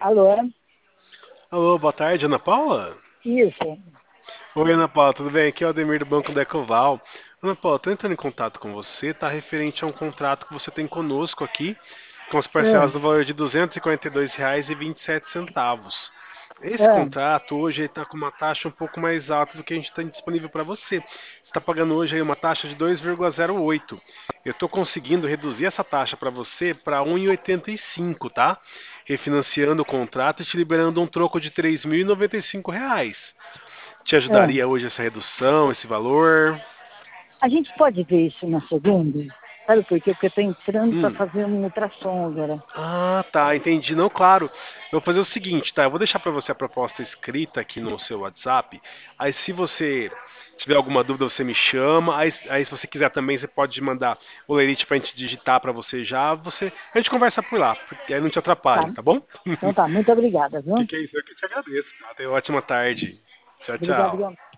Alô? Alô, boa tarde, Ana Paula? Isso. Oi, Ana Paula, tudo bem? Aqui é o Ademir do Banco da Ecoval. Ana Paula, estou entrando em contato com você, tá referente a um contrato que você tem conosco aqui, com as É, parcelas no valor de R$ 242,27. Esse é. contrato hoje está com uma taxa um pouco mais alta do que a gente tem disponível para você. Você está pagando hoje aí uma taxa de 2,08. Eu estou conseguindo reduzir essa taxa para você para 1,85, tá? Refinanciando o contrato e te liberando um troco de R$ 3.095. Te É. ajudaria hoje essa redução, esse valor? A gente pode ver isso na segunda? Sabe por quê? Porque eu estou entrando para Hum. fazer um ultrassom agora. Ah, tá, entendi. Não, claro. Eu vou fazer o seguinte, tá? Eu vou deixar para você a proposta escrita aqui no seu WhatsApp. Aí, se você tiver alguma dúvida, você me chama. Aí se você quiser também, você pode mandar o lerite pra gente digitar para você já. A gente conversa por lá, porque aí não te Tá. atrapalho, tá bom? Então tá, muito obrigada, viu? Que é isso? Eu que te agradeço, tá? Tenha uma ótima tarde. Tchau, Obrigada, tchau. igual.